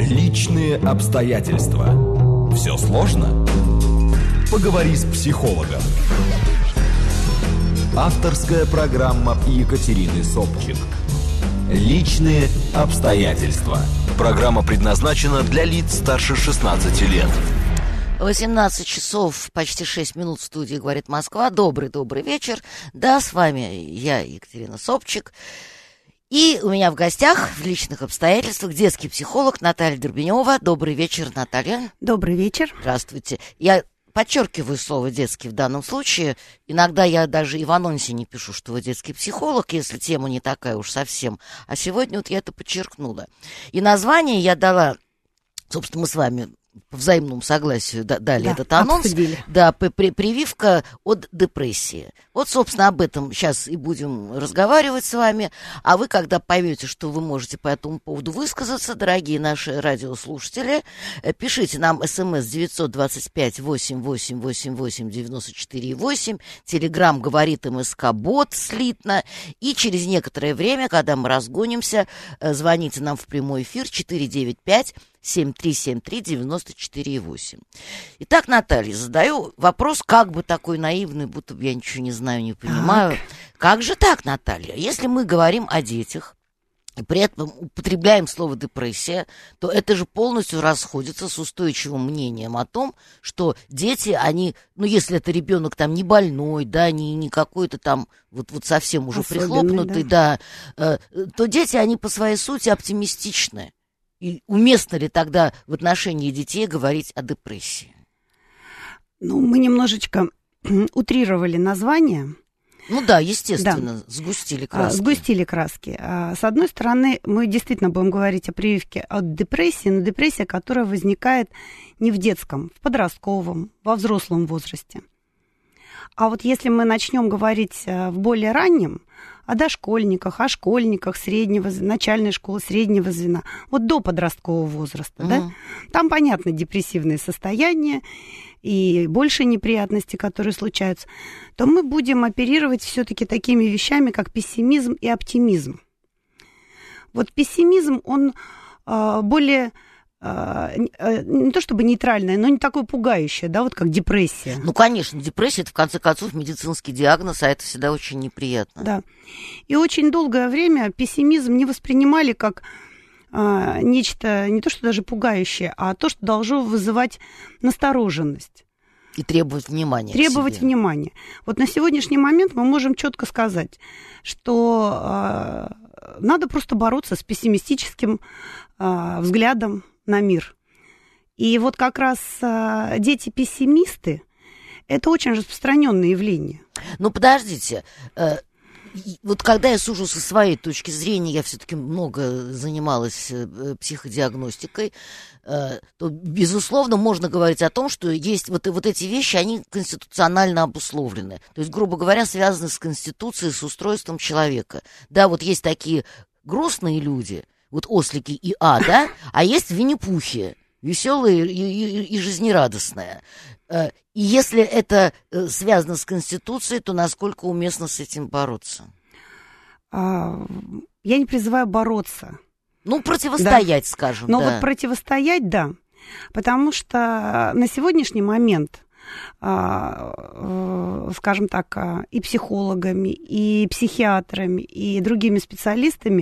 Личные обстоятельства. Все сложно? Поговори с психологом. Авторская программа Екатерины Собчик. Личные обстоятельства. Программа предназначена для лиц старше 16 лет. 18 часов, почти 6 минут в студии «Говорит Москва». Добрый вечер. Да, с вами я, Екатерина Собчик. И у меня в гостях в личных обстоятельствах детский психолог Наталья Дербенева. Добрый вечер, Наталья. Добрый вечер. Здравствуйте. Я подчеркиваю слово «детский» в данном случае. Иногда я даже и в анонсе не пишу, что вы детский психолог, если тема не такая уж совсем. А сегодня вот я это подчеркнула. И название я дала, собственно, мы с вами по взаимному согласию дали этот анонс. Обсудили. Да, прививка от депрессии. Вот, собственно, об этом сейчас и будем разговаривать с вами. А вы, когда поймете, что вы можете по этому поводу высказаться, дорогие наши радиослушатели, пишите нам смс 925-8888-94-8, телеграм говорит МСК-бот слитно, и через некоторое время, когда мы разгонимся, звоните нам в прямой эфир 495-7373-94-8. Итак, Наталья, задаю вопрос, как бы такой наивный, будто бы я ничего не знаю, не понимаю. Так. Как же так, Наталья? Если мы говорим о детях, и при этом употребляем слово «депрессия», то это же полностью расходится с устойчивым мнением о том, что дети, они, ну, если это ребенок там не больной, да, не какой-то там вот совсем уже прихлопнутый, да, то дети, они по своей сути оптимистичны. И уместно ли тогда в отношении детей говорить о депрессии? Ну, мы немножечко утрировали название. Ну да, естественно, да. Сгустили краски. Сгустили краски. С одной стороны, мы действительно будем говорить о прививке от депрессии, но депрессия, которая возникает не в детском, в подростковом, во взрослом возрасте. А вот если мы начнем говорить в более раннем, о дошкольниках, о школьниках среднего, начальной школы, среднего звена, вот до подросткового возраста, да, там, понятно, депрессивные состояния и больше неприятностей, которые случаются, то мы будем оперировать все-таки такими вещами, как пессимизм и оптимизм. Вот пессимизм, он более... не то чтобы нейтральное, но не такое пугающее, да, вот как депрессия. Ну, конечно, депрессия – это, в конце концов, медицинский диагноз, а это всегда очень неприятно. Да. И очень долгое время пессимизм не воспринимали как нечто, не то что даже пугающее, а то, что должно вызывать настороженность. И требовать внимания. Требовать внимания. Вот на сегодняшний момент мы можем четко сказать, что надо просто бороться с пессимистическим взглядом на мир. И вот как раз дети-пессимисты – это очень распространенное явление. Ну, подождите. Вот когда я сужу со своей точки зрения, я все-таки много занималась психодиагностикой, то, безусловно, можно говорить о том, что есть вот эти вещи, они конституционально обусловлены. То есть, грубо говоря, связаны с конституцией, с устройством человека. Да, вот есть такие грустные люди, вот ослики и да, а есть Винни-Пухи, веселые и жизнерадостные. И если это связано с Конституцией, то насколько уместно с этим бороться? Я не призываю бороться. Ну, противостоять, да. Скажем. Но да. Вот противостоять, да. Потому что на сегодняшний момент, скажем так, и психологами, и психиатрами, и другими специалистами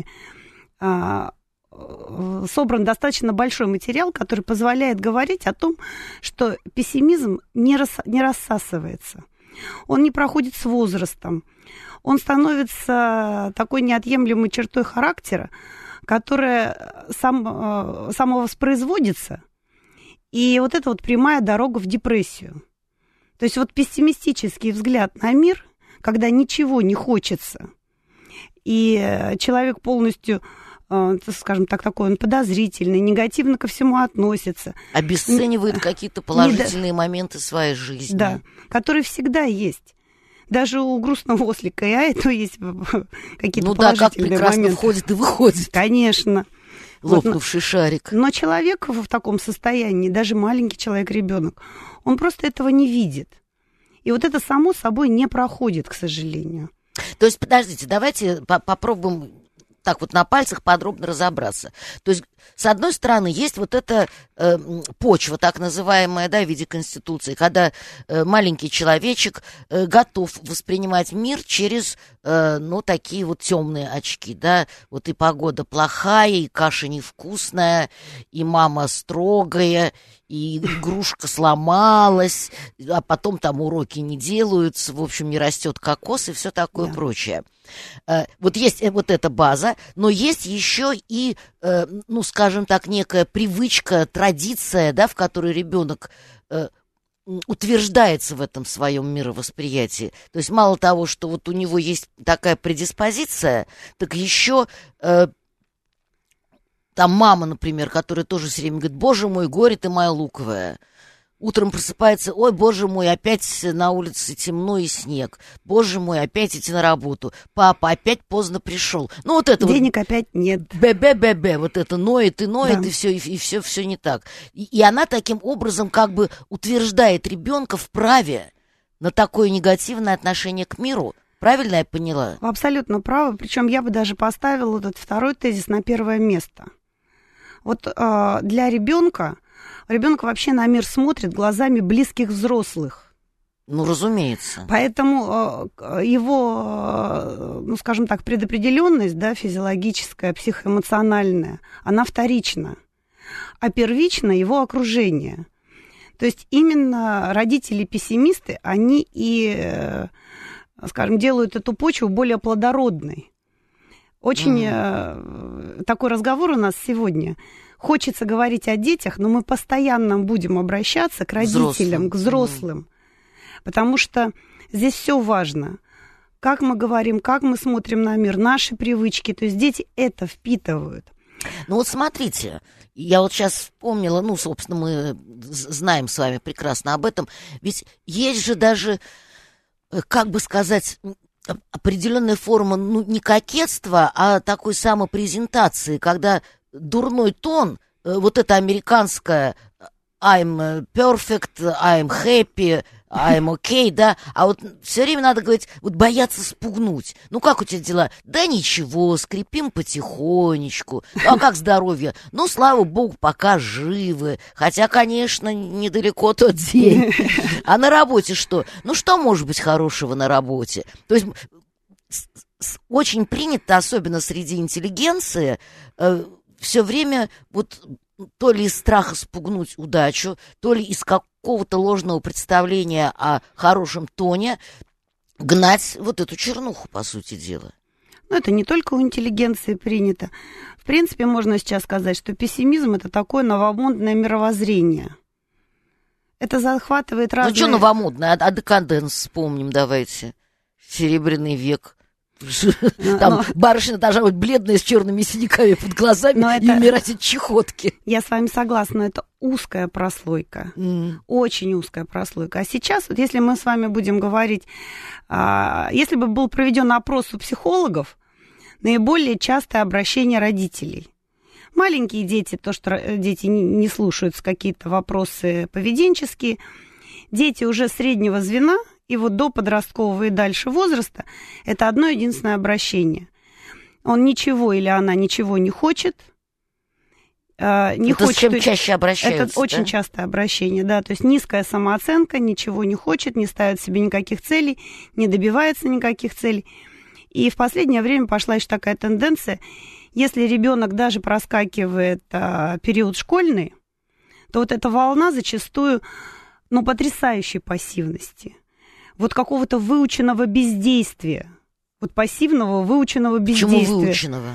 собран достаточно большой материал, который позволяет говорить о том, что пессимизм не рассасывается. Он не проходит с возрастом. Он становится такой неотъемлемой чертой характера, которая самовоспроизводится. И вот это вот прямая дорога в депрессию. То есть вот пессимистический взгляд на мир, когда ничего не хочется, и человек полностью... скажем так, такой он подозрительный, негативно ко всему относится. Обесценивает какие-то положительные моменты своей жизни. Да, которые всегда есть. Даже у грустного ослика и этого есть какие-то положительные моменты. Ну да, как прекрасно входит и выходит. Конечно. Лопнувший шарик. Но человек в таком состоянии, даже маленький человек, ребенок, он просто этого не видит. И вот это само собой не проходит, к сожалению. То есть, подождите, давайте попробуем так вот на пальцах подробно разобраться. То есть с одной стороны, есть вот эта почва, так называемая, да, в виде Конституции, когда маленький человечек готов воспринимать мир через, ну, такие вот темные очки, да, вот и погода плохая, и каша невкусная, и мама строгая, и игрушка сломалась, а потом там уроки не делаются, в общем, не растет кокос и все такое прочее. Вот есть вот эта база, но есть еще и, ну, скажем так, некая привычка, традиция, да, в которой ребенок утверждается в этом своем мировосприятии. То есть мало того, что вот у него есть такая предиспозиция, так еще там мама, например, которая тоже все время говорит: боже мой, горе ты моя луковая. Утром просыпается: ой, боже мой, опять на улице темно и снег. Боже мой, опять идти на работу. Папа опять поздно пришел. Ну, вот это денег вот, опять нет. Бе-бе-бе-бе. Вот это ноет, да. И все не так. И она таким образом как бы утверждает ребенка в праве на такое негативное отношение к миру. Правильно я поняла? Вы абсолютно правы. Причем я бы даже поставила этот второй тезис на первое место. Вот для ребенка вообще на мир смотрит глазами близких взрослых. Ну, разумеется. Поэтому его, ну, скажем так, предопределенность, да, физиологическая, психоэмоциональная, она вторична. А первично его окружение. То есть именно родители-пессимисты, они и, скажем, делают эту почву более плодородной. Очень такой разговор у нас сегодня. Хочется говорить о детях, но мы постоянно будем обращаться к родителям, к взрослым. Потому что здесь все важно. Как мы говорим, как мы смотрим на мир, наши привычки. То есть дети это впитывают. Ну вот смотрите, я вот сейчас вспомнила, ну, собственно, мы знаем с вами прекрасно об этом. Ведь есть же даже, как бы сказать, определенная форма, ну, не кокетства, а такой самопрезентации, когда дурной тон, вот это американское I'm perfect, I'm happy, I'm okay, да, а вот все время надо говорить, вот бояться спугнуть. Ну, как у тебя дела? Да ничего, скрипим потихонечку. А как здоровье? Ну, слава богу, пока живы. Хотя, конечно, недалеко тот день. А на работе что? Ну, что может быть хорошего на работе? То есть очень принято, особенно среди интеллигенции, все время вот то ли из страха спугнуть удачу, то ли из какого-то ложного представления о хорошем тоне гнать вот эту чернуху, по сути дела. Но это не только у интеллигенции принято. В принципе, можно сейчас сказать, что пессимизм – это такое новомодное мировоззрение. Это захватывает разные... Ну, что новомодное? А декаденс вспомним, давайте. Серебряный век. Там барышня должна быть бледная, с черными синяками под глазами и умирать от чехотки. Я с вами согласна, это узкая прослойка, очень узкая прослойка. А сейчас, вот если мы с вами будем говорить, если бы был проведен опрос у психологов, наиболее частое обращение родителей. Маленькие дети, то, что дети не слушаются какие-то вопросы поведенческие, дети уже среднего звена, и вот до подросткового и дальше возраста это одно единственное обращение. Он ничего или она ничего не хочет. Не это хочет, с чем чаще обращаются? Это очень частое обращение, да. То есть низкая самооценка, ничего не хочет, не ставит себе никаких целей, не добивается никаких целей. И в последнее время пошла еще такая тенденция. Если ребенок даже проскакивает период школьный, то вот эта волна зачастую, ну, потрясающей пассивности. Вот какого-то выученного бездействия. Вот пассивного выученного бездействия. Почему выученного?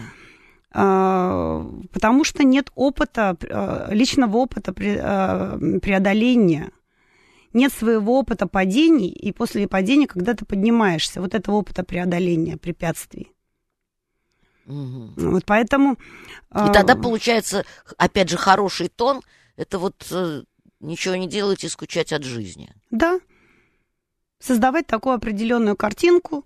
Потому что нет опыта, личного опыта преодоления. Нет своего опыта падений, и после падения, когда ты поднимаешься, вот этого опыта преодоления препятствий. Угу. Вот поэтому... И тогда получается, опять же, хороший тон, это вот ничего не делать и скучать от жизни. Да. Создавать такую определенную картинку,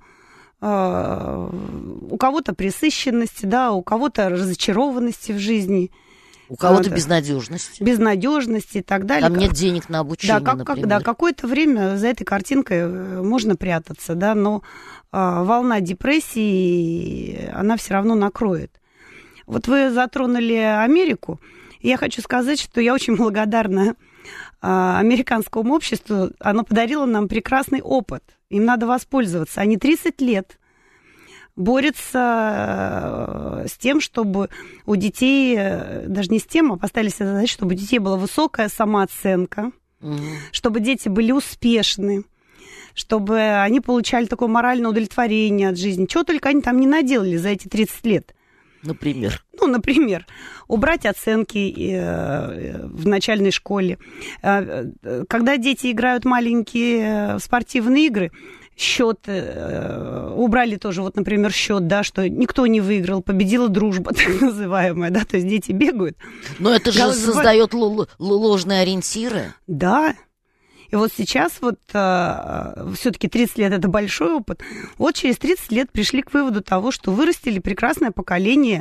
у кого-то пресыщенности, да, у кого-то разочарованности в жизни. У кого-то безнадежности. Безнадежности и так далее. Там нет денег на обучение, например. Да, какое-то время за этой картинкой можно прятаться, да, но волна депрессии, она все равно накроет. Вот вы затронули Америку. Я хочу сказать, что я очень благодарна американскому обществу. Оно подарило нам прекрасный опыт. Им надо воспользоваться. Они 30 лет борются с тем, чтобы у детей, даже не с тем, а поставили себе задачу, чтобы у детей была высокая самооценка, чтобы дети были успешны, чтобы они получали такое моральное удовлетворение от жизни. Чего только они там не наделали за эти 30 лет. Например? Например, убрать оценки в начальной школе. Когда дети играют маленькие спортивные игры, счет убрали тоже, вот, например, счет, да, что никто не выиграл, победила дружба, так называемая, да, то есть дети бегают. Но это же создает ложные ориентиры. Да. И вот сейчас вот все-таки 30 лет – это большой опыт. Вот через 30 лет пришли к выводу того, что вырастили прекрасное поколение,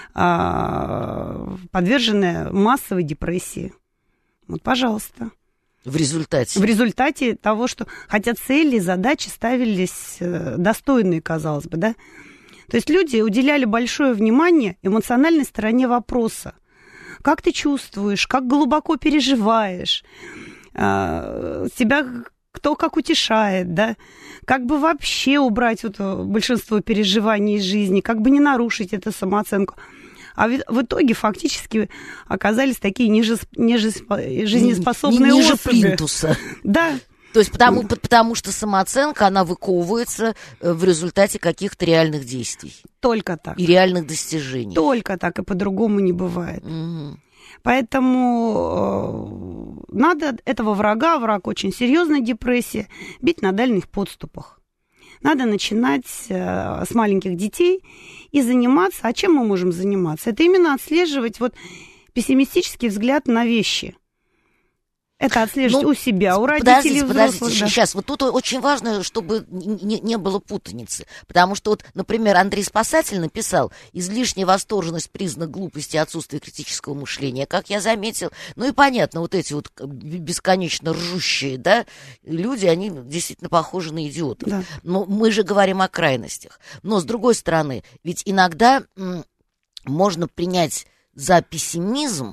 подверженное массовой депрессии. Вот, пожалуйста. В результате? В результате того, что... Хотя цели, задачи ставились достойные, казалось бы, да? То есть люди уделяли большое внимание эмоциональной стороне вопроса. Как ты чувствуешь, как глубоко переживаешь, тебя кто как утешает, да? Как бы вообще убрать вот большинство переживаний из жизни, как бы не нарушить эту самооценку. А в итоге фактически оказались такие жизнеспособные ниже особи. плинтуса. Да. То есть потому что самооценка, она выковывается в результате каких-то реальных действий. Только так. И реальных достижений. Только так, и по-другому не бывает. Угу. Поэтому надо этого враг очень серьезная депрессия, бить на дальних подступах. Надо начинать с маленьких детей и заниматься. А чем мы можем заниматься? Это именно отслеживать вот пессимистический взгляд на вещи. Это отслеживать у себя, у родителей, взрослых. Подождите, сейчас. Вот тут очень важно, чтобы не было путаницы. Потому что, вот, например, Андрей Спасатель написал: излишняя восторженность — признак глупости и отсутствия критического мышления, как я заметил. Ну и понятно, вот эти вот бесконечно ржущие, да, люди, они действительно похожи на идиотов. Да. Но мы же говорим о крайностях. Но, с другой стороны, ведь иногда можно принять за пессимизм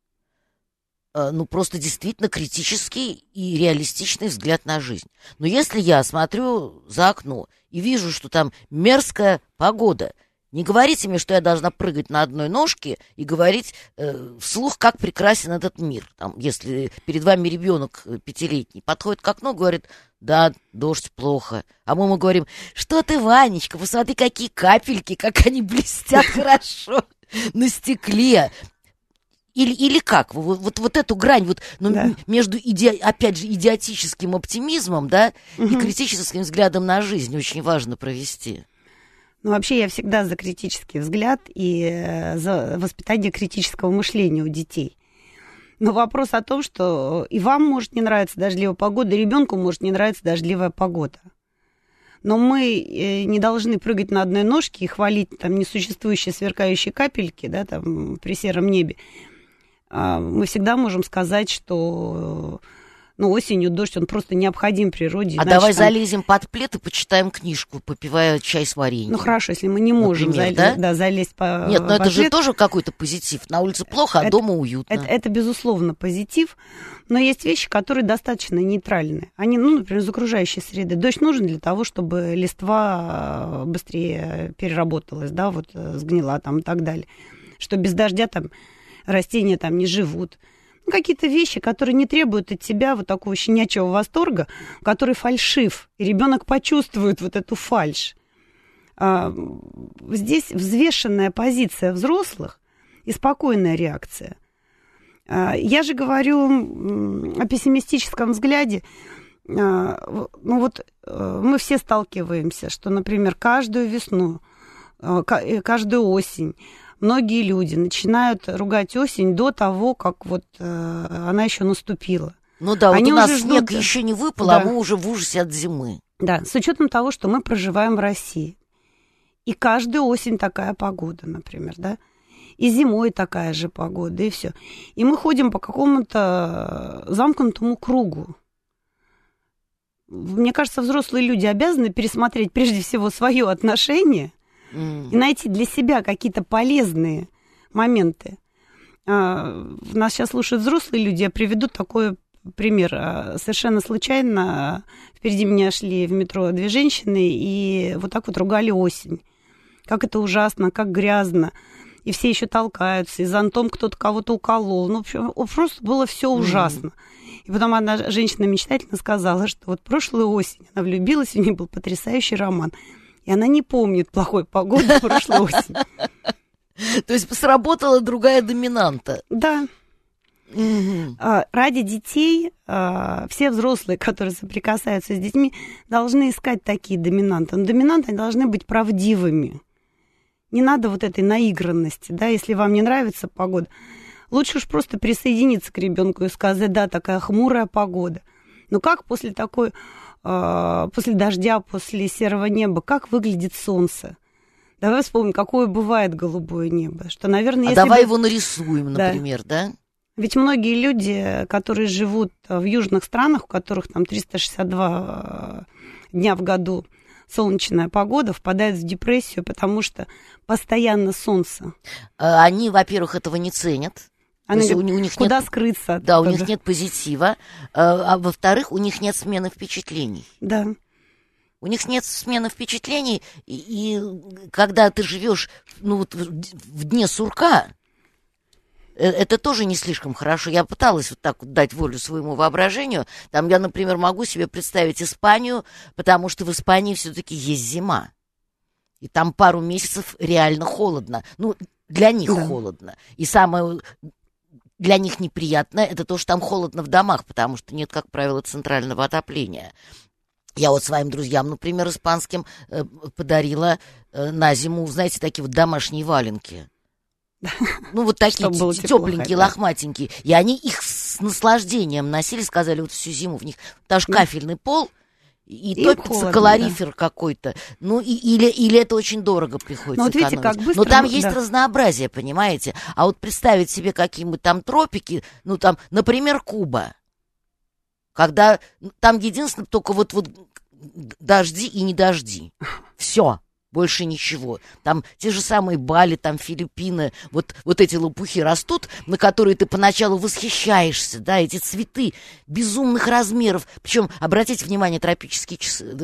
просто действительно критический и реалистичный взгляд на жизнь. Но если я смотрю за окно и вижу, что там мерзкая погода, не говорите мне, что я должна прыгать на одной ножке и говорить вслух, как прекрасен этот мир. Там, если перед вами ребенок 5-летний подходит к окну, говорит: да, дождь, плохо. А мы ему говорим: что ты, Ванечка, посмотри, какие капельки, как они блестят хорошо на стекле. Или как? Вот эту грань между, опять же, идиотическим оптимизмом, да, и критическим взглядом на жизнь очень важно провести. Вообще я всегда за критический взгляд и за воспитание критического мышления у детей. Но вопрос о том, что и вам может не нравиться дождливая погода, и ребенку может не нравиться дождливая погода. Но мы не должны прыгать на одной ножке и хвалить там несуществующие сверкающие капельки, да, там, при сером небе. Мы всегда можем сказать, что осенью дождь, он просто необходим природе. А давай залезем под плед и почитаем книжку, попивая чай с вареньем. Хорошо, если мы не можем залезть под Нет, но это же тоже какой-то позитив. На улице плохо, а дома уютно. Это, безусловно, позитив. Но есть вещи, которые достаточно нейтральны. Они, например, из окружающей среды. Дождь нужен для того, чтобы листва быстрее переработалась, да, вот сгнила там и так далее. Что без дождя там растения там не живут. Какие-то вещи, которые не требуют от тебя вот такого щенячьего восторга, который фальшив, и ребенок почувствует вот эту фальшь. Здесь взвешенная позиция взрослых и спокойная реакция. Я же говорю о пессимистическом взгляде. Мы все сталкиваемся, что, например, каждую весну, каждую осень многие люди начинают ругать осень до того, как она еще наступила. Ну да, они вот у нас снег еще не выпал, да. А мы уже в ужасе от зимы. Да, с учетом того, что мы проживаем в России. И каждую осень такая погода, например, да. И зимой такая же погода, и все. И мы ходим по какому-то замкнутому кругу. Мне кажется, взрослые люди обязаны пересмотреть прежде всего свое отношение и найти для себя какие-то полезные моменты. Нас сейчас слушают взрослые люди, я приведу такой пример. Совершенно случайно впереди меня шли в метро две женщины и вот так вот ругали осень. Как это ужасно, как грязно. И все еще толкаются, и зонтом кто-то кого-то уколол. Ну, в общем, просто было все ужасно. И потом одна женщина мечтательно сказала, что вот прошлую осень она влюбилась, у нее был потрясающий роман. И она не помнит плохой погоды прошлой осени. То есть сработала другая доминанта. Да. Ради детей все взрослые, которые соприкасаются с детьми, должны искать такие доминанты. Но доминанты должны быть правдивыми. Не надо вот этой наигранности, да, если вам не нравится погода. Лучше уж просто присоединиться к ребенку и сказать, да, такая хмурая погода. Но как после такой, после дождя, после серого неба, как выглядит солнце? Давай вспомним, какое бывает голубое небо. Что, наверное, если давай его нарисуем, например, да? Ведь многие люди, которые живут в южных странах, у которых там 362 дня в году солнечная погода, впадают в депрессию, потому что постоянно солнце. Они, во-первых, этого не ценят. Они говорят, у них куда скрыться? Да, у них нет позитива. А во-вторых, у них нет смены впечатлений. Да. У них нет смены впечатлений, и когда ты живешь в дне сурка, это тоже не слишком хорошо. Я пыталась вот так вот дать волю своему воображению. Там я, например, могу себе представить Испанию, потому что в Испании все-таки есть зима. И там пару месяцев реально холодно. Ну, для них холодно. И самое для них неприятное, это то, что там холодно в домах, потому что нет, как правило, центрального отопления. Я вот своим друзьям, например, испанским, подарила на зиму, знаете, такие вот домашние валенки. Ну, вот такие тепленькие, лохматенькие. И они их с наслаждением носили, сказали, вот всю зиму в них. Потому что кафельный пол, и топится калорифер какой-то. Ну, или это очень дорого приходится экономить. Видите, как быстро, но там есть разнообразие, понимаете? А вот представить себе какие-нибудь там тропики, ну, там, например, Куба. Когда там единственное только вот дожди и не дожди. Все. Больше ничего. Там те же самые Бали, там Филиппины, вот эти лопухи растут, на которые ты поначалу восхищаешься, да, эти цветы безумных размеров. Причем, обратите внимание, тропические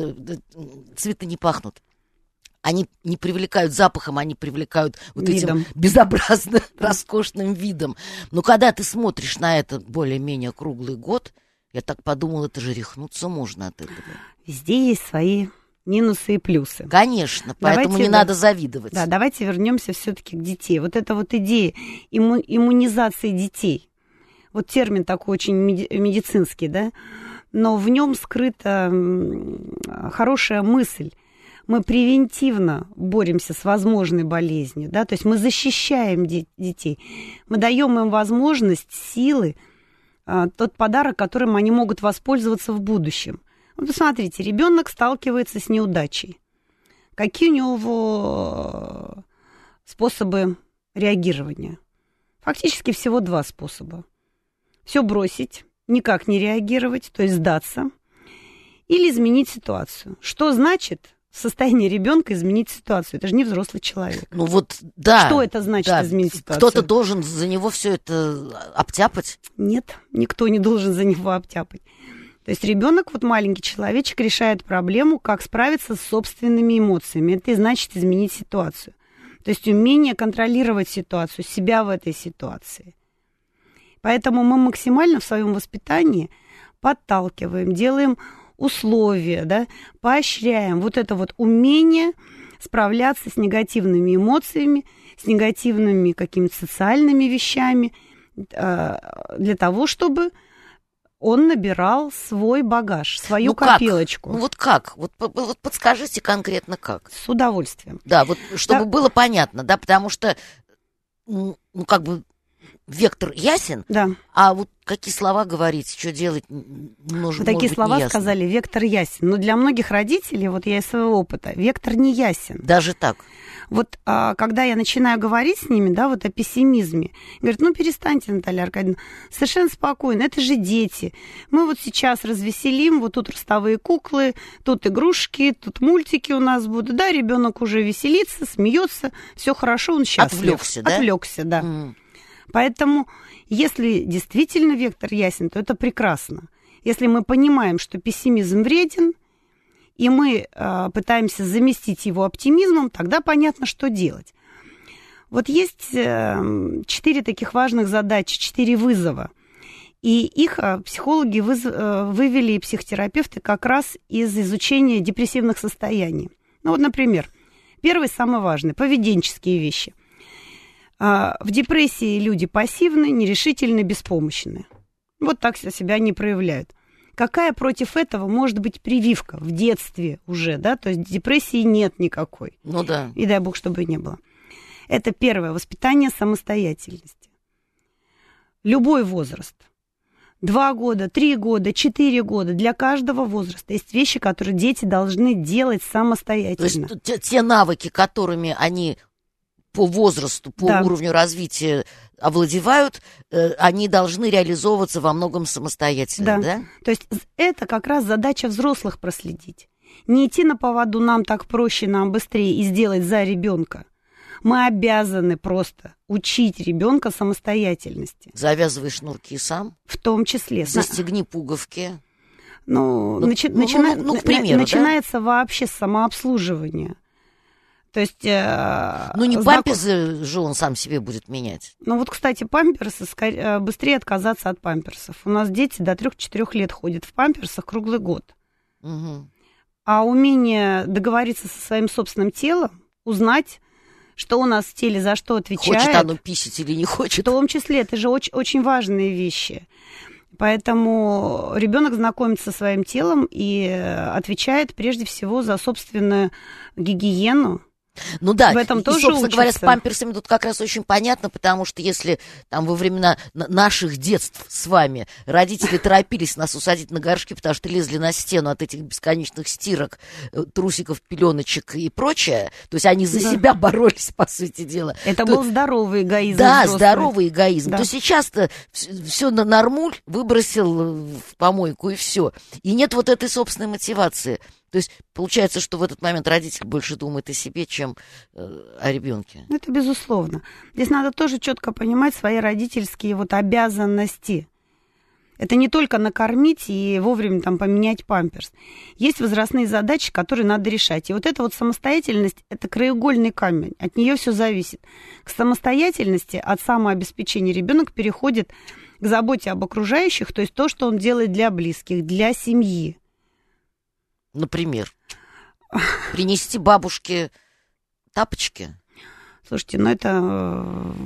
цветы не пахнут. Они не привлекают запахом, они привлекают вот этим безобразно роскошным видом. Но когда ты смотришь на это более-менее круглый год, я так подумала, это же рехнуться можно от этого. Везде есть свои минусы и плюсы. Конечно, поэтому не надо завидовать. Да, давайте вернемся все-таки к детей. Вот эта вот идея иммунизации детей. Вот термин такой очень медицинский, да, но в нем скрыта хорошая мысль. Мы превентивно боремся с возможной болезнью, да, то есть мы защищаем детей, мы даем им возможность, силы, тот подарок, которым они могут воспользоваться в будущем. Вот посмотрите, ребенок сталкивается с неудачей. Какие у него способы реагирования? Фактически всего два способа. Все бросить, никак не реагировать, то есть сдаться, или изменить ситуацию. Что значит в состоянии ребенка изменить ситуацию? Это же не взрослый человек. Ну вот, да. Что это значит изменить ситуацию? Кто-то должен за него все это обтяпать? Нет, никто не должен за него обтяпать. То есть ребенок, вот маленький человечек, решает проблему, как справиться с собственными эмоциями. Это и значит изменить ситуацию. То есть умение контролировать ситуацию, себя в этой ситуации. Поэтому мы максимально в своем воспитании подталкиваем, делаем условия, да, поощряем вот это вот умение справляться с негативными эмоциями, с негативными какими-то социальными вещами, для того, чтобы он набирал свой багаж, свою копилочку. Ну вот как? Вот подскажите конкретно как. С удовольствием. Да, вот чтобы было понятно, да, потому что, ну как бы вектор ясен, Да. а вот какие слова говорить, что делать, может Такие быть, слова неясно. сказали, вектор ясен. Но для многих родителей, вот я из своего опыта, вектор не ясен. Даже так. Вот когда я начинаю говорить с ними, да, вот о пессимизме, говорят, ну перестаньте, Наталья Аркадьевна, совершенно спокойно, это же дети. Мы вот сейчас развеселим, вот тут ростовые куклы, тут игрушки, тут мультики у нас будут. Да, ребенок уже веселится, смеется, все хорошо, он счастлив. Отвлекся, да? Отвлекся, да. Поэтому, если действительно вектор ясен, то это прекрасно. Если мы понимаем, что пессимизм вреден, и мы пытаемся заместить его оптимизмом, тогда понятно, что делать. Вот есть 4 таких важных задачи, 4 вызова. И их психологи вывели, и психотерапевты, как раз из изучения депрессивных состояний. Ну вот, например, первый, самый важный, поведенческие вещи. В депрессии люди пассивны, нерешительны, беспомощны. Вот так себя они проявляют. Какая против этого может быть прививка в детстве уже, да? То есть депрессии нет никакой. Ну да. И дай бог, чтобы и не было. Это первое, воспитание самостоятельности. Любой возраст. 2 года, 3 года, 4 года. Для каждого возраста есть вещи, которые дети должны делать самостоятельно. То есть те навыки, которыми они по возрасту, по уровню развития овладевают, они должны реализовываться во многом самостоятельно, да? То есть это как раз задача взрослых проследить. Не идти на поводу «нам так проще, нам быстрее» и сделать за ребенка. Мы обязаны просто учить ребенка самостоятельности. Завязывай шнурки сам. В том числе. Застегни пуговки. К примеру, начинается вообще с самообслуживания. То есть... не памперсы же он сам себе будет менять. Ну вот, кстати, памперсы, быстрее отказаться от памперсов. У нас дети до 3-4 лет ходят в памперсах круглый год. Угу. А умение договориться со своим собственным телом, узнать, что у нас в теле за что отвечает... Хочет оно писать или не хочет. В том числе, это же очень, очень важные вещи. Поэтому ребенок знакомится со своим телом и отвечает прежде всего за собственную гигиену. Ну да, в этом и, тоже собственно учатся. говоря, с памперсами тут как раз очень понятно, потому что если там во времена наших детств с вами родители торопились нас усадить на горшки, потому что лезли на стену от этих бесконечных стирок, трусиков, пеленочек и прочее, то есть они за себя боролись, по сути дела. Это был здоровый эгоизм. Да, взрослый. здоровый эгоизм. Да. То сейчас-то все на нормуль выбросил в помойку и все. И нет вот этой собственной мотивации. То есть получается, что в этот момент родитель больше думает о себе, чем о ребенке. Это безусловно. Здесь надо тоже четко понимать свои родительские обязанности. Это не только накормить и вовремя поменять памперс. Есть возрастные задачи, которые надо решать. И вот эта самостоятельность – это краеугольный камень. От нее все зависит. К самостоятельности, от самообеспечения ребенок переходит к заботе об окружающих, то есть то, что он делает для близких, для семьи. Например, принести бабушке тапочки. Слушайте, это...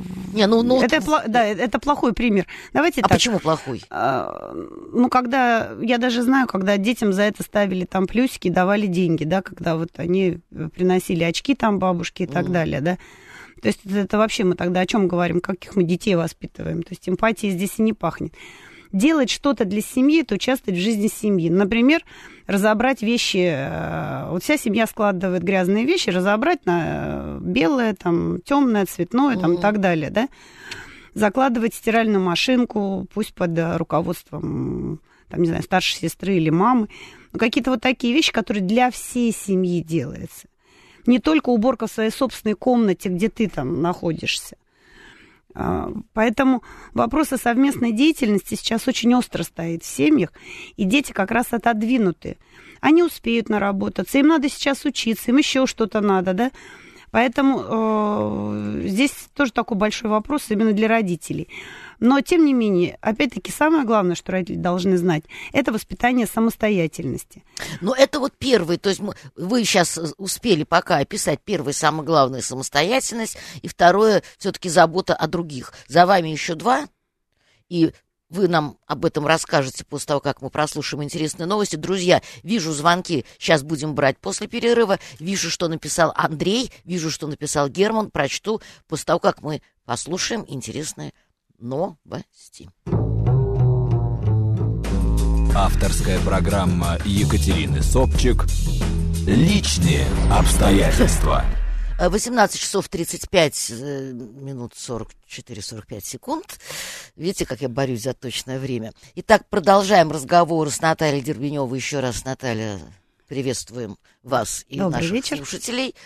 это плохой пример. Давайте так. Почему плохой? Когда... Я даже знаю, когда детям за это ставили плюсики, давали деньги, да, когда они приносили очки бабушке и так далее, да. То есть это вообще мы тогда о чем говорим, каких мы детей воспитываем. То есть эмпатии здесь и не пахнет. Делать что-то для семьи – это участвовать в жизни семьи. Например, разобрать вещи. Вся семья складывает грязные вещи, разобрать на белое, темное, цветное и так далее. Да? Закладывать стиральную машинку, пусть под руководством старшей сестры или мамы. Какие-то такие вещи, которые для всей семьи делаются. Не только уборка в своей собственной комнате, где ты находишься. Поэтому вопрос о совместной деятельности сейчас очень остро стоит в семьях, и дети как раз отодвинуты. Они успеют наработаться, им надо сейчас учиться, им еще что-то надо, да? Поэтому здесь тоже такой большой вопрос именно для родителей. Но, тем не менее, опять-таки, самое главное, что родители должны знать, это воспитание самостоятельности. Это первый, то есть вы сейчас успели пока описать первое, самое главное, самостоятельность, и второе, все-таки забота о других. За вами еще 2, и вы нам об этом расскажете после того, как мы прослушаем интересные новости. Друзья, вижу звонки, сейчас будем брать после перерыва. Вижу, что написал Андрей, вижу, что написал Герман. Прочту после того, как мы послушаем интересные новости. Авторская программа Екатерины Собчик «Личные обстоятельства». 18 часов 35 минут 44-45 секунд. Видите, как я борюсь за точное время. Итак, продолжаем разговор с Натальей Дербеневой. Еще раз, Наталья, приветствуем вас и Добрый наших вечер. слушателей.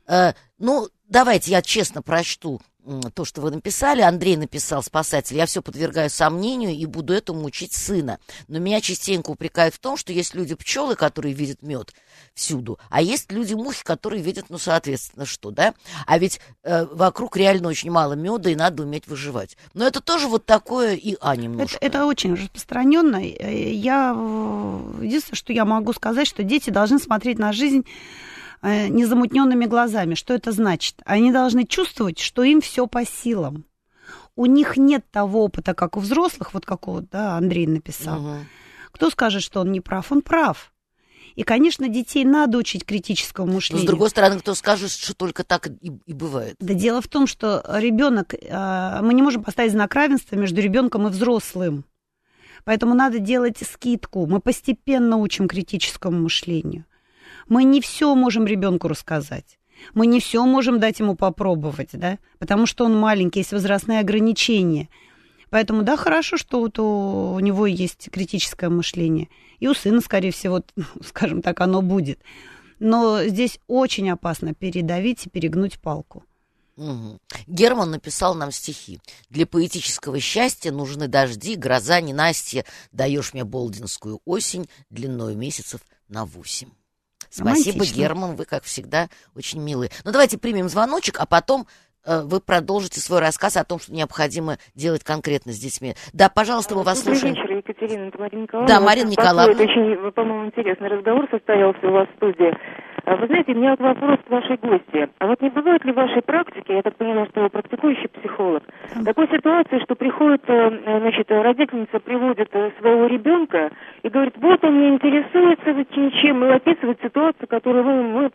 Давайте я честно прочту то, что вы написали. Андрей написал, спасатель: я все подвергаю сомнению и буду этому учить сына. Но меня частенько упрекают в том, что есть люди-пчелы, которые видят мед всюду, а есть люди-мухи, которые видят, соответственно, что, да? А ведь вокруг реально очень мало меда, и надо уметь выживать. Но это тоже вот такое немножко. Это очень распространенно. Единственное, что я могу сказать, что дети должны смотреть на жизнь незамутненными глазами. Что это значит? Они должны чувствовать, что им все по силам. У них нет того опыта, как у взрослых, вот какого, Андрей написал. Угу. Кто скажет, что он не прав? Он прав. И, конечно, детей надо учить критическому мышлению. Но, с другой стороны, кто скажет, что только так и бывает? Да дело в том, что ребенок, мы не можем поставить знак равенства между ребенком и взрослым. Поэтому надо делать скидку. Мы постепенно учим критическому мышлению. Мы не все можем ребенку рассказать. Мы не все можем дать ему попробовать, да, потому что он маленький, есть возрастные ограничения. Поэтому, да, хорошо, что у него есть критическое мышление. И у сына, скорее всего, скажем так, оно будет. Но здесь очень опасно передавить и перегнуть палку. Угу. Герман написал нам стихи. Для поэтического счастья нужны дожди, гроза, ненастье. Даешь мне болдинскую осень длиною месяцев на 8. Спасибо, Романтично. Герман, вы, как всегда, очень милые. Давайте примем звоночек, а потом вы продолжите свой рассказ о том, что необходимо делать конкретно с детьми. Да, пожалуйста, мы вас слушаем. Добрый вечер, Екатерина, это Марина Николаевна. Да, Марина Николаевна. Это очень, по-моему, интересный разговор состоялся у вас в студии. Вы знаете, у меня вопрос к вашей гости. А вот не бывает ли в вашей практике, я так поняла, что вы практикующий психолог, такой ситуации, что приходит, родительница приводит своего ребенка и говорит: вот он не интересуется ничем, и описывает ситуацию, которую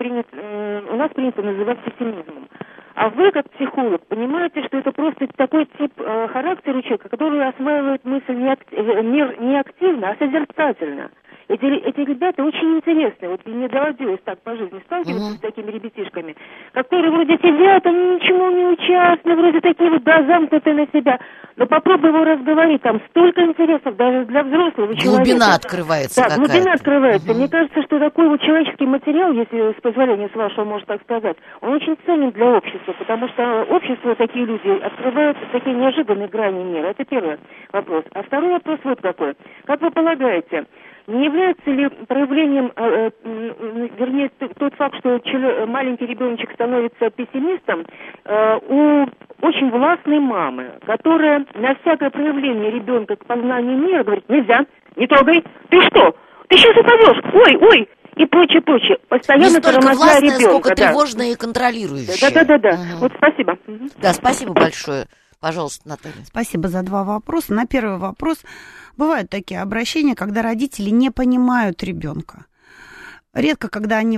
у нас принято называть пессимизмом. А вы, как психолог, понимаете, что это просто такой тип характера у человека, который осваивает мысль не активно, а созерцательно. Эти ребята очень интересные. Вот мне доводилось так по жизни сталкиваться с такими ребятишками, которые вроде сидят, они ничему не участвуют, вроде такие замкнутые на себя. Но попробуй его разговорить, там столько интересов даже для взрослого человека. Глубина открывается какая-то. Глубина открывается. Мне кажется, что такой человеческий материал, если с позволения с вашего, можно так сказать, он очень ценен для общества, потому что общество, такие люди, открывают такие неожиданные грани мира. Это первый вопрос. А второй вопрос вот какой. Как вы полагаете, не является ли проявлением, вернее, тот факт, что маленький ребеночек становится пессимистом, у очень властной мамы, которая на всякое проявление ребенка к познанию мира говорит: нельзя, не трогай, ты что, ты сейчас упадешь, ой, и прочее, постоянно тормозя властная, ребенка. сколько тревожная и контролирующая. Да. Вот спасибо. Да, спасибо большое. Пожалуйста, Наталья. Спасибо за два вопроса. На первый вопрос. Бывают такие обращения, когда родители не понимают ребенка. Редко, когда они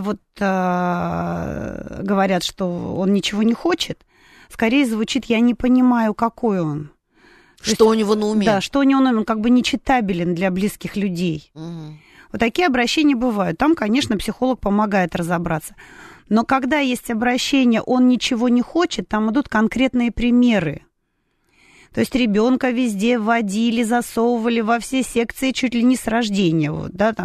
говорят, что он ничего не хочет, скорее звучит: я не понимаю, какой он. Что у него на уме. Да, что у него на уме, он как бы нечитабелен для близких людей. Вот такие обращения бывают. Там, конечно, психолог помогает разобраться. Но когда есть обращение «он ничего не хочет», там идут конкретные примеры. То есть ребенка везде водили, засовывали во все секции чуть ли не с рождения.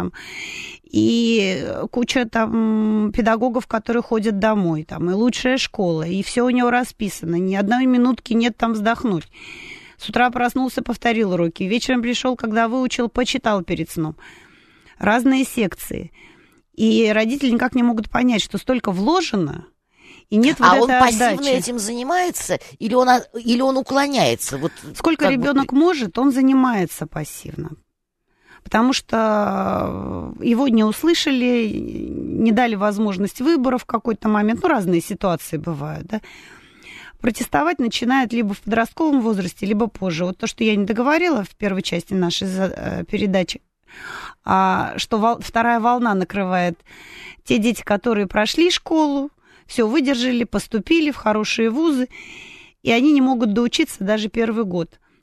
И куча педагогов, которые ходят домой, и лучшая школа, и все у него расписано. Ни одной минутки нет там вздохнуть. С утра проснулся, повторил уроки. Вечером пришел, когда выучил, почитал перед сном. Разные секции. И родители никак не могут понять, что столько вложено, и нет вот этой отдачи. А он пассивно этим занимается или он уклоняется? Сколько ребенок может, он занимается пассивно. Потому что его не услышали, не дали возможность выбора в какой-то момент. Разные ситуации бывают, да. Протестовать начинает либо в подростковом возрасте, либо позже. Вот то, что я не договорила в первой части нашей передачи, что вторая волна накрывает те дети, которые прошли школу, все выдержали, поступили в хорошие вузы, и они не могут доучиться даже первый год.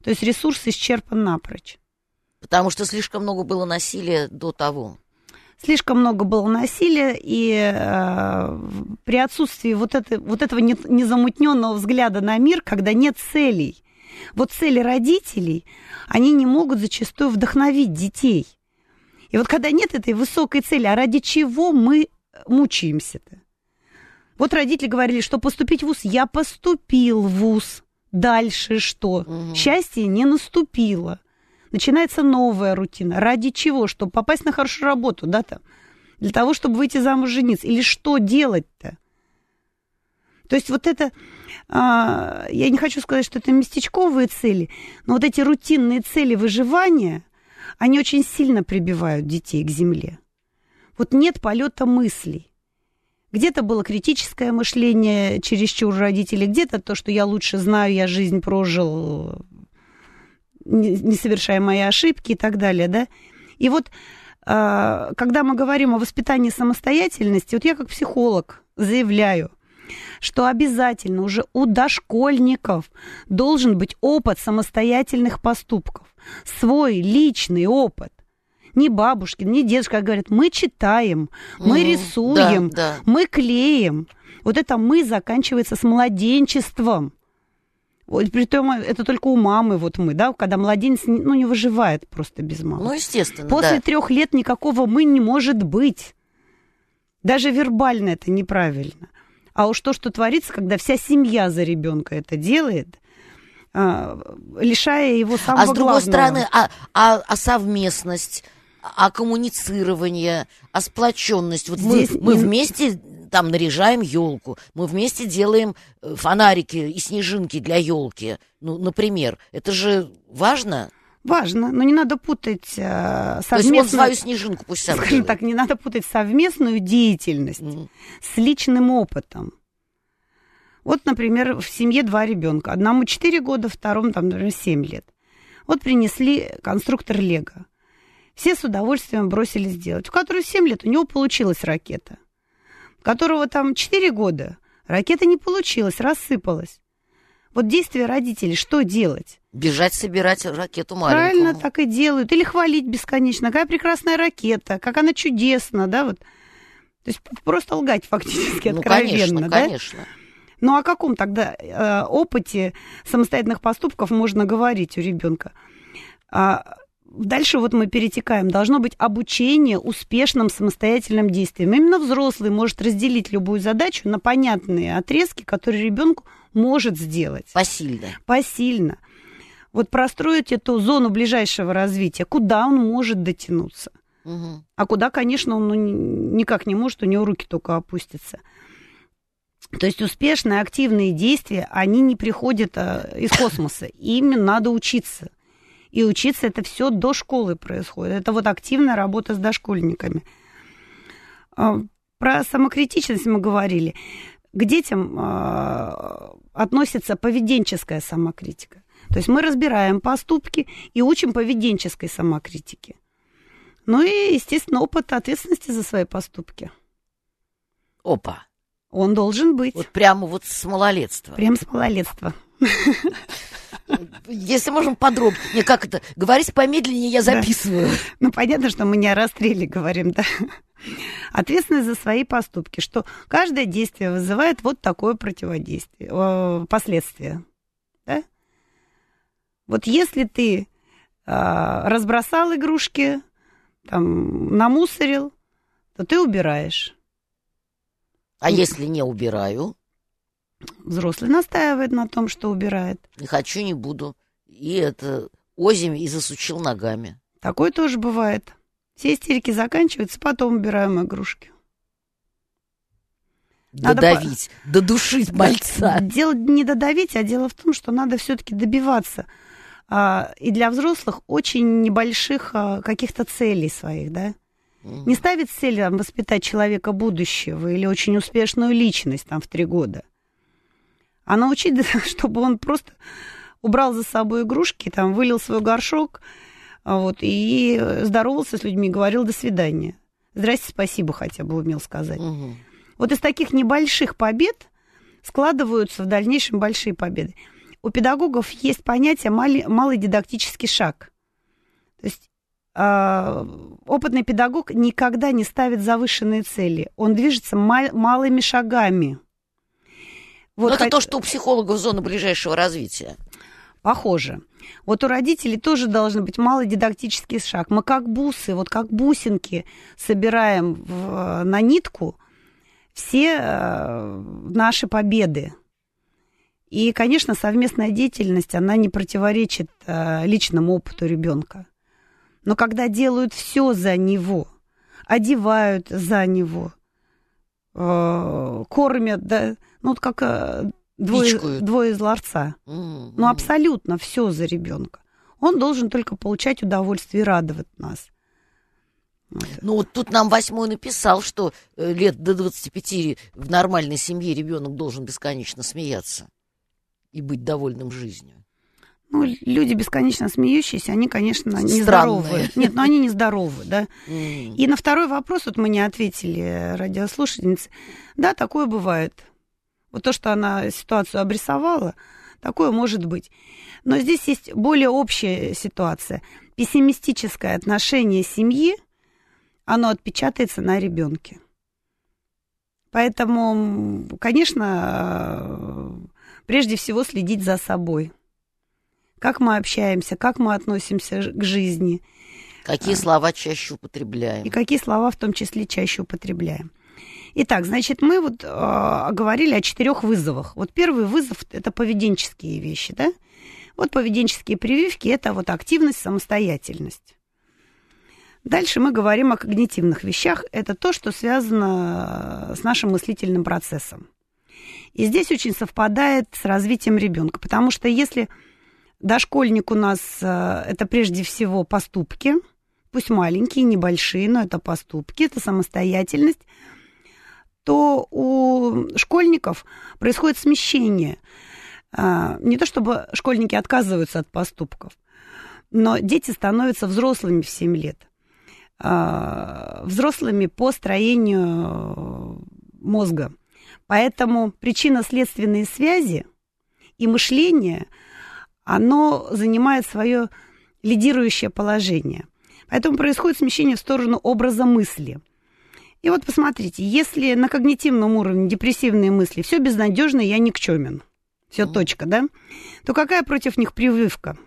То есть ресурс исчерпан напрочь. Потому что слишком много было насилия до того. Слишком много было насилия, и при отсутствии вот этого незамутненного взгляда на мир, когда нет целей, вот цели родителей, они не могут зачастую вдохновить детей. И вот когда нет этой высокой цели, а ради чего мы мучаемся-то? Вот родители говорили, что поступить в вуз, я поступил в вуз, дальше что? Счастье не наступило. Начинается новая рутина. Ради чего? Чтобы попасть на хорошую работу, да, там? Для того, чтобы выйти замуж, жениться. Или что делать-то? То есть вот это, я не хочу сказать, что это местечковые цели, но вот эти рутинные цели выживания, они очень сильно прибивают детей к земле. Вот нет полета мыслей. Где-то было критическое мышление чересчур родителей, где-то то, что я лучше знаю, я жизнь прожил, не совершая мои ошибки и так далее, да. И вот, когда мы говорим о воспитании самостоятельности, вот я как психолог заявляю, что обязательно уже у дошкольников должен быть опыт самостоятельных поступков, свой личный опыт. Ни бабушкин, ни дедушка говорят, мы читаем, мы рисуем, мы клеим. Вот это «мы» заканчивается с младенчеством. Вот, притом это только у мамы, вот мы, да, когда младенец не выживает просто без мамы. Ну, естественно, После 3 лет никакого «мы» не может быть. Даже вербально это неправильно. А уж то, что творится, когда вся семья за ребенка это делает, лишая его самого главного. А с другой стороны, совместность, коммуницирование, сплоченность. Вот мы вместе там наряжаем елку, мы вместе делаем фонарики и снежинки для елки, ну, например. Это же важно. Важно, но не надо путать совместную... То есть он свою снежинку пусть сам скажем делает. Так, не надо путать совместную деятельность с личным опытом. Вот, например, в семье 2 ребенка. Одному 4 года, второму, там, например, 7 лет. Вот принесли конструктор Лего. Все с удовольствием бросились делать. У которого 7 лет, у него получилась ракета. У которого там 4 года ракета не получилась, рассыпалась. Вот действия родителей, что делать? Бежать собирать ракету маленькую. Правильно так и делают. Или хвалить бесконечно. Какая прекрасная ракета, как она чудесна, да, вот. То есть просто лгать фактически откровенно, конечно, да? конечно. Ну, о каком тогда опыте самостоятельных поступков можно говорить у ребенка? Дальше вот мы перетекаем. Должно быть обучение успешным самостоятельным действиям. Именно взрослый может разделить любую задачу на понятные отрезки, которые ребенку может сделать. Посильно. Вот простроить эту зону ближайшего развития, куда он может дотянуться. А куда, конечно, он никак не может, у него руки только опустятся. То есть успешные, активные действия, они не приходят из космоса. Им надо учиться. И учиться это все до школы происходит. Это вот активная работа с дошкольниками. Про самокритичность мы говорили. К детям относится поведенческая самокритика. То есть мы разбираем поступки и учим поведенческой самокритике. Ну и, естественно, опыт ответственности за свои поступки. Опа. Он должен быть. Вот прямо вот с малолетства. Прямо с малолетства. Если можем подробнее, как это? Говорите помедленнее, я записываю. Да. Ну, понятно, что мы не о расстреле говорим, да. Ответственность за свои поступки, что каждое действие вызывает вот такое противодействие, последствия. Да? Вот если ты разбросал игрушки, там, намусорил, то ты убираешь. А если не убираю? Взрослый настаивает на том, что убирает. Не хочу, не буду. И это озимь и засучил ногами. Такое тоже бывает. Все истерики заканчиваются, потом убираем игрушки. Додавить, додушить мальца. Дело не додавить, а дело в том, что надо все-таки добиваться. И для взрослых очень небольших каких-то целей своих, да. Не ставить цель воспитать человека будущего или очень успешную личность там, в 3 года. А научить, чтобы он просто убрал за собой игрушки, там, вылил свой горшок, вот, и здоровался с людьми, говорил «до свидания». «Здрасте, спасибо» хотя бы умел сказать. Вот из таких небольших побед складываются в дальнейшем большие победы. у педагогов есть понятие малый дидактический шаг. То есть опытный педагог никогда не ставит завышенные цели. Он движется малыми шагами. Вот это то, что у психологов зона ближайшего развития. Похоже. Вот у родителей тоже должен быть малый дидактический шаг. Мы как бусы, вот как бусинки собираем на нитку все наши победы. И, конечно, совместная деятельность, она не противоречит личному опыту ребенка. Но когда делают все за него, одевают за него, кормят, да, ну вот как двое из ларца. Ну, абсолютно все за ребенка. Он должен только получать удовольствие и радовать нас. Ну, вот тут нам 8-й написал, что лет до 25 в нормальной семье ребенок должен бесконечно смеяться и быть довольным жизнью. Ну, люди бесконечно смеющиеся, они, конечно, нездоровые. Нет, но они нездоровы, да. И на второй вопрос, вот мы не ответили радиослушательнице. Да, такое бывает. Вот то, что она ситуацию обрисовала, такое может быть. Но здесь есть более общая ситуация. Пессимистическое отношение семьи, оно отпечатается на ребенке. Поэтому, конечно, прежде всего следить за собой. Как мы общаемся, как мы относимся к жизни. Какие слова чаще употребляем. И какие слова в том числе чаще употребляем. Итак, значит, мы вот говорили о 4 вызовах. Вот первый вызов – это поведенческие вещи, да? Вот поведенческие прививки – это вот активность, самостоятельность. Дальше мы говорим о когнитивных вещах. Это то, что связано с нашим мыслительным процессом. И здесь очень совпадает с развитием ребенка, потому что если дошкольник у нас это прежде всего поступки, пусть маленькие, небольшие, но это поступки, это самостоятельность, то у школьников происходит смещение. Не то чтобы школьники отказываются от поступков, но дети становятся взрослыми в 7 лет. Взрослыми по строению мозга. Поэтому причинно-следственные связи и мышление, оно занимает свое лидирующее положение. Поэтому происходит смещение в сторону образа мысли. И вот посмотрите, если на когнитивном уровне депрессивные мысли, все безнадежно, я никчемен, все точка, да, то какая против них прививка?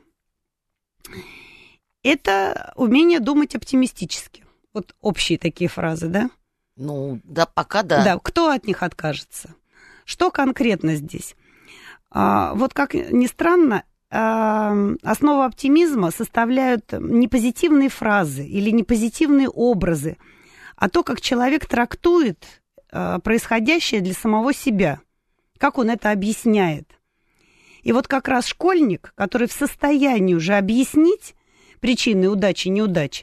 Это умение думать оптимистически. Вот общие такие фразы, да? Ну, да, пока да. Да, кто от них откажется? Что конкретно здесь? Вот как ни странно, основу оптимизма составляют не позитивные фразы или не позитивные образы, а то, как человек трактует происходящее для самого себя, как он это объясняет. И вот как раз школьник, который в состоянии уже объяснить причины удачи и неудачи,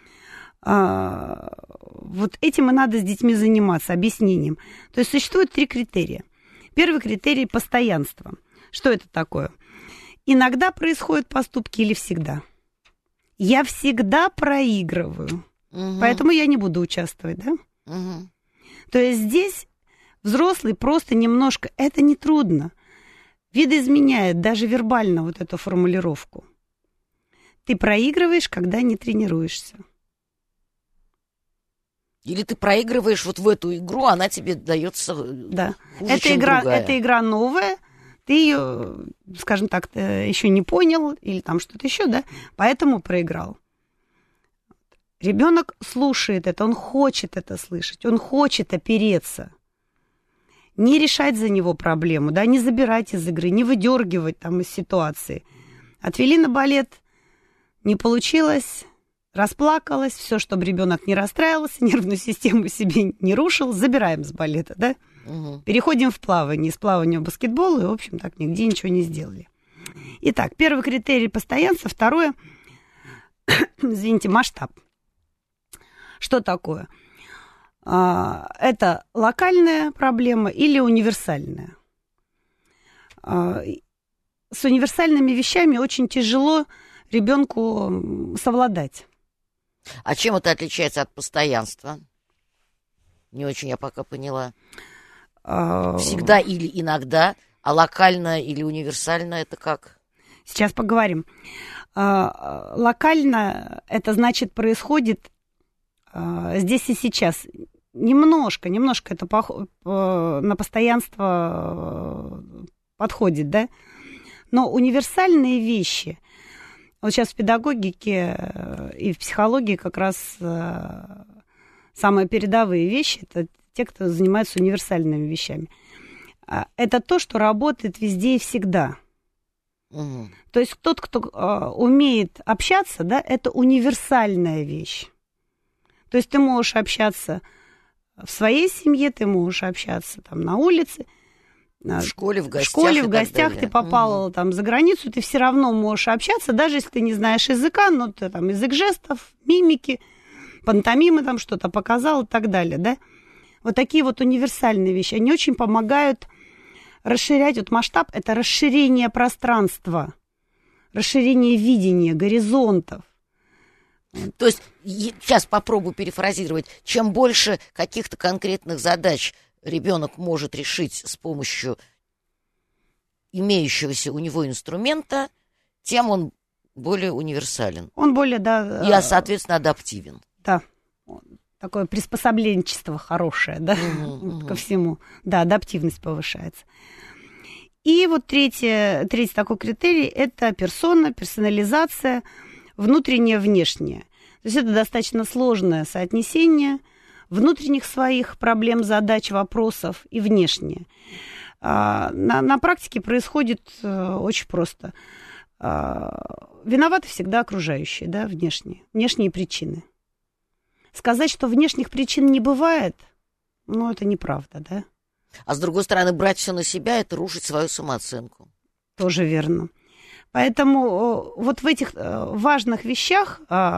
вот этим и надо с детьми заниматься, объяснением. То есть существует 3 критерия. Первый критерий – постоянство. Что это такое? Иногда происходят поступки или всегда? Я всегда проигрываю, поэтому я не буду участвовать, да? То есть здесь взрослый просто немножко, это нетрудно, видоизменяет даже вербально вот эту формулировку. Ты проигрываешь, когда не тренируешься. Или ты проигрываешь вот в эту игру, она тебе дается да. хуже, чем другая. Эта игра новая, ты ее, скажем так, еще не понял, или там что-то еще, да, поэтому проиграл. Ребенок слушает это, он хочет это слышать, он хочет опереться. Не решать за него проблему, да, не забирать из игры, не выдергивать там из ситуации. Отвели на балет, не получилось, расплакалась, все, чтобы ребенок не расстраивался, нервную систему себе не рушил, забираем с балета, да? Переходим в плавание, из плавания в баскетбол, и, в общем, так нигде ничего не сделали. Итак, первый критерий постоянства, второе, извините, масштаб. Что такое? Это локальная проблема или универсальная? С универсальными вещами очень тяжело ребенку совладать. А чем это отличается от постоянства? Не очень я пока поняла. Всегда или иногда А локально или универсально это как? Сейчас поговорим. Локально это значит происходит здесь и сейчас. Немножко это на постоянство подходит, да? Но универсальные вещи, вот сейчас в педагогике и в психологии как раз самые передовые вещи, это те, кто занимается универсальными вещами. Это то, что работает везде и всегда. Угу. То есть тот, кто умеет общаться, да, это универсальная вещь. То есть ты можешь общаться в своей семье, ты можешь общаться там на улице, в школе, в гостях ты попала там за границу, ты все равно можешь общаться, даже если ты не знаешь языка, но ты там язык жестов, мимики, пантомимы, там что-то показал и так далее, да. Вот такие вот универсальные вещи, они очень помогают расширять, вот масштаб – это расширение пространства, расширение видения, горизонтов. То есть, сейчас попробую перефразировать, чем больше каких-то конкретных задач ребенок может решить с помощью имеющегося у него инструмента, тем он более универсален. Он более, да. И, соответственно, адаптивен. Да. Такое приспособленчество хорошее, да, ко всему. Да, адаптивность повышается. И вот третий такой критерий – это персонализация, внутреннее, внешнее. То есть это достаточно сложное соотнесение внутренних своих проблем, задач, вопросов и внешнее. На практике происходит очень просто. Виноваты всегда окружающие, да, внешние причины. Сказать, что внешних причин не бывает, ну, это неправда, да? А с другой стороны, брать все на себя – это рушить свою самооценку. Тоже верно. Поэтому вот в этих важных вещах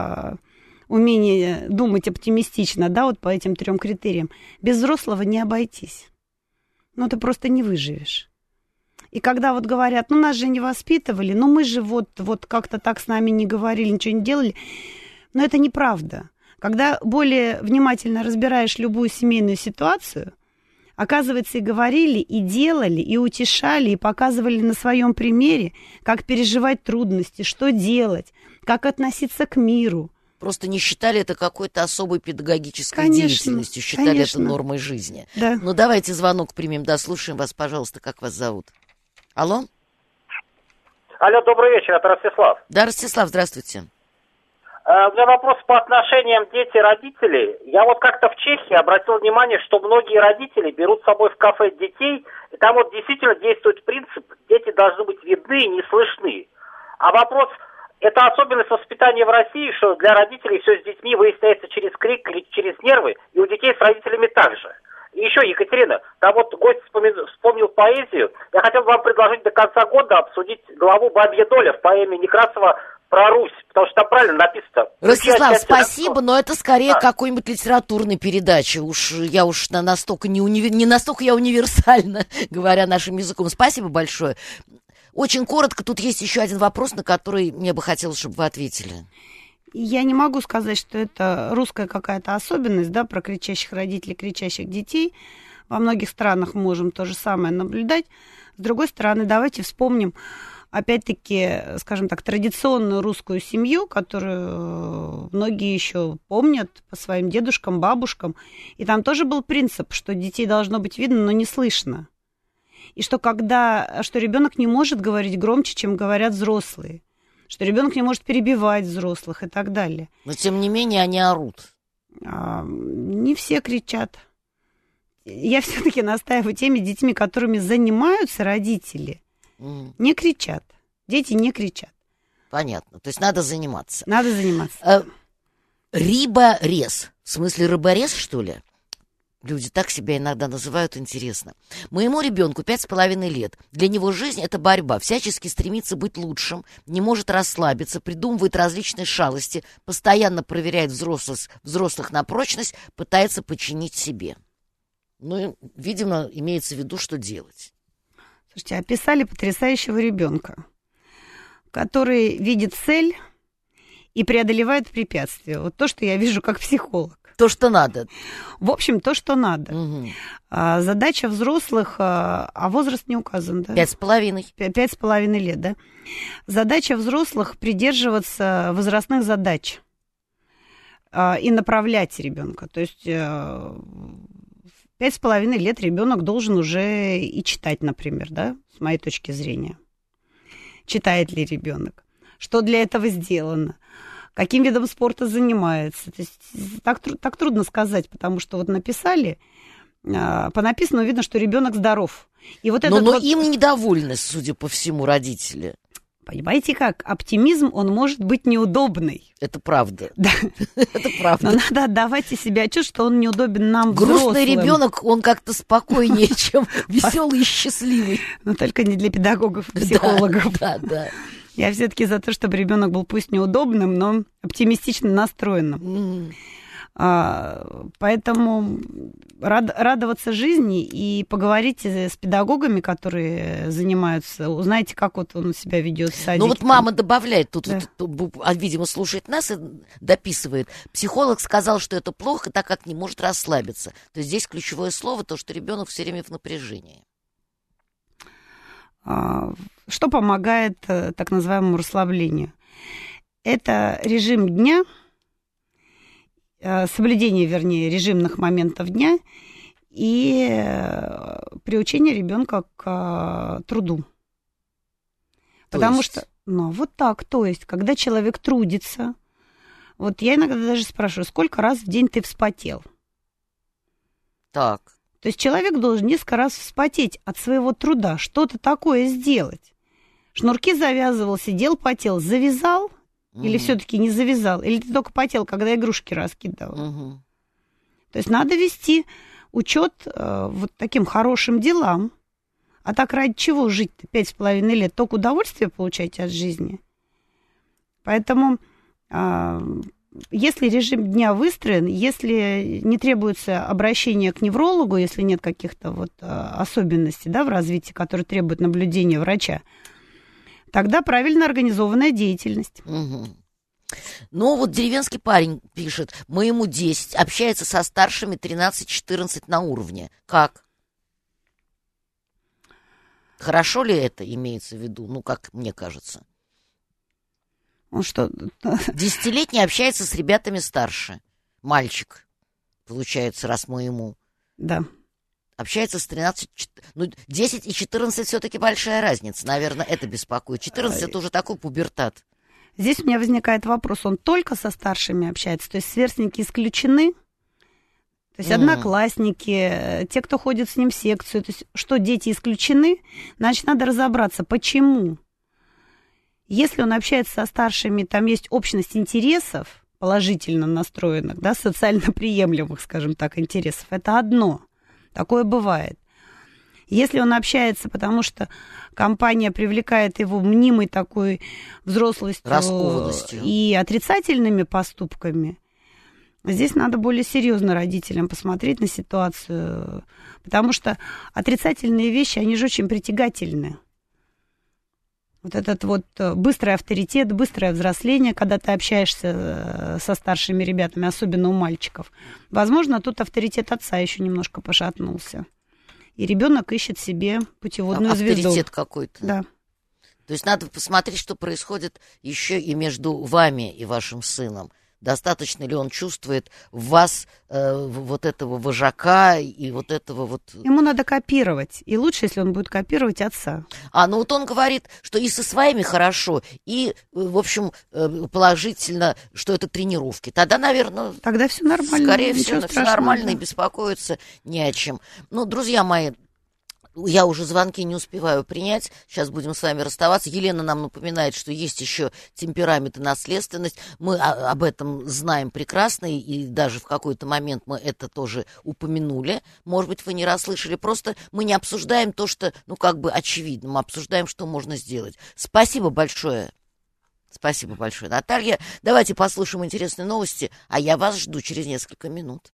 умение думать оптимистично, да, вот по этим 3 критериям, без взрослого не обойтись. Ну, ты просто не выживешь. И когда вот говорят, ну, нас же не воспитывали, ну, мы же вот как-то так с нами не говорили, ничего не делали, но это неправда. Когда более внимательно разбираешь любую семейную ситуацию, оказывается, и говорили, и делали, и утешали, и показывали на своем примере, как переживать трудности, что делать, как относиться к миру. Просто не считали это какой-то особой педагогической деятельностью, считали это нормой жизни. Да. Ну, давайте звонок примем, да, слушаем вас, пожалуйста, как вас зовут? Алло? Алло, добрый вечер, это Ростислав. Да, Ростислав, здравствуйте. У меня вопрос по отношениям дети-родители. Я вот как-то в Чехии обратил внимание, что многие родители берут с собой в кафе детей, и там вот действительно действует принцип, дети должны быть видны и не слышны. А вопрос, это особенность воспитания в России, что для родителей все с детьми выясняется через крик, через нервы, и у детей с родителями также. И еще, Екатерина, там вот гость вспомнил поэзию. Я хотел бы вам предложить до конца года обсудить главу «Бабья доля» в поэме Некрасова про Русь, потому что там правильно написано. Ростислав, спасибо, но это скорее какой-нибудь литературной передачи. Я настолько не настолько я универсальна, говоря нашим языком. Спасибо большое. Очень коротко, тут есть еще один вопрос, на который мне бы хотелось, чтобы вы ответили. Я не могу сказать, что это русская какая-то особенность, да, про кричащих родителей, кричащих детей. Во многих странах можем то же самое наблюдать. С другой стороны, давайте вспомним, опять-таки, скажем так, традиционную русскую семью, которую многие еще помнят по своим дедушкам, бабушкам. И там тоже был принцип, что детей должно быть видно, но не слышно. И что ребенок не может говорить громче, чем говорят взрослые. Что ребенок не может перебивать взрослых и так далее. Но, тем не менее, они орут. Не все кричат. Я все-таки настаиваю теми детьми, которыми занимаются родители, не кричат. Дети не кричат. Понятно. То есть надо заниматься. Надо заниматься. Рыборез. В смысле рыборез, что ли? Люди так себя иногда называют, интересно. Моему ребенку 5,5 лет. Для него жизнь – это борьба. Всячески стремится быть лучшим, не может расслабиться, придумывает различные шалости, постоянно проверяет взрослых на прочность, пытается подчинить себе. Ну, видимо, имеется в виду, что делать. Слушайте, описали потрясающего ребенка, который видит цель и преодолевает препятствия. Вот то, что я вижу как психолог. То, что надо. В общем, то, что надо. Угу. Задача взрослых, а возраст не указан, да? 5,5. 5,5 лет, да? Задача взрослых придерживаться возрастных задач и направлять ребенка. То есть 5,5 лет ребенок должен уже и читать, например, да, с моей точки зрения. Читает ли ребенок? Что для этого сделано? Каким видом спорта занимается? То есть так трудно сказать, потому что вот написали, по написанному видно, что ребенок здоров. И вот но вот... им недовольны, судя по всему, родители. Понимаете как? Оптимизм, он может быть неудобный. Это правда. Да. Это правда. Но надо отдавать и себе отчет, что он неудобен нам, взрослым. Грустный ребенок, он как-то спокойнее, чем веселый и счастливый. Но только не для педагогов и психологов. Да. Я все-таки за то, чтобы ребенок был пусть неудобным, но оптимистично настроенным. Поэтому радоваться жизни и поговорить с педагогами, которые занимаются, узнайте, как вот он себя ведет в садике. Ну вот мама добавляет, тут, да. Видимо, слушает нас и дописывает. Психолог сказал, что это плохо, так как не может расслабиться. То есть здесь ключевое слово, то, что ребенок все время в напряжении. Что помогает так называемому расслаблению? Это режим дня, соблюдение, вернее, режимных моментов дня и приучение ребенка к труду. Потому что, вот так, то есть, когда человек трудится, вот я иногда даже спрашиваю, сколько раз в день ты вспотел? Так. То есть человек должен несколько раз вспотеть от своего труда, что-то такое сделать. Шнурки завязывал, сидел, потел, завязал или все-таки не завязал? Или ты только потел, когда игрушки раскидал? То есть надо вести учет вот таким хорошим делам. А так ради чего жить-то 5,5 лет? Только удовольствие получать от жизни. Поэтому если режим дня выстроен, если не требуется обращение к неврологу, если нет каких-то вот особенностей, да, в развитии, которые требуют наблюдения врача, тогда правильно организованная деятельность. Угу. Ну, вот деревенский парень пишет, моему 10, общается со старшими 13-14 на уровне. Как? Хорошо ли это имеется в виду? Ну, как мне кажется. Он что? 10-летний общается с ребятами старше. Мальчик, получается, раз моему. Да. Общается с 13... Ну, 10 и 14 все-таки большая разница. Наверное, это беспокоит. 14 это уже такой пубертат. Здесь у меня возникает вопрос. Он только со старшими общается? То есть сверстники исключены? То есть одноклассники, те, кто ходит с ним в секцию. То есть что, дети исключены? Значит, надо разобраться, почему. Если он общается со старшими, там есть общность интересов, положительно настроенных, да, социально приемлемых, скажем так, интересов, это одно. Такое бывает. Если он общается, потому что компания привлекает его мнимой такой взрослостью и отрицательными поступками, здесь надо более серьезно родителям посмотреть на ситуацию, потому что отрицательные вещи, они же очень притягательны. Вот этот вот быстрый авторитет, быстрое взросление, когда ты общаешься со старшими ребятами, особенно у мальчиков. Возможно, тут авторитет отца еще немножко пошатнулся. И ребенок ищет себе путеводную звезду. Авторитет какой-то. Да. То есть надо посмотреть, что происходит еще и между вами и вашим сыном. Достаточно ли он чувствует в вас вот этого вожака и вот этого вот... Ему надо копировать. И лучше, если он будет копировать отца. Ну вот он говорит, что и со своими хорошо, и, в общем, положительно, что это тренировки. Тогда, наверное... Тогда все нормально. Скорее всего, все нормально, и беспокоиться не о чем. Ну, друзья мои, я уже звонки не успеваю принять. Сейчас будем с вами расставаться. Елена нам напоминает, что есть еще темперамент и наследственность. Мы об этом знаем прекрасно, и даже в какой-то момент мы это тоже упомянули. Может быть, вы не расслышали. Просто мы не обсуждаем то, что, очевидно. Мы обсуждаем, что можно сделать. Спасибо большое. Спасибо большое, Наталья. Давайте послушаем интересные новости, а я вас жду через несколько минут.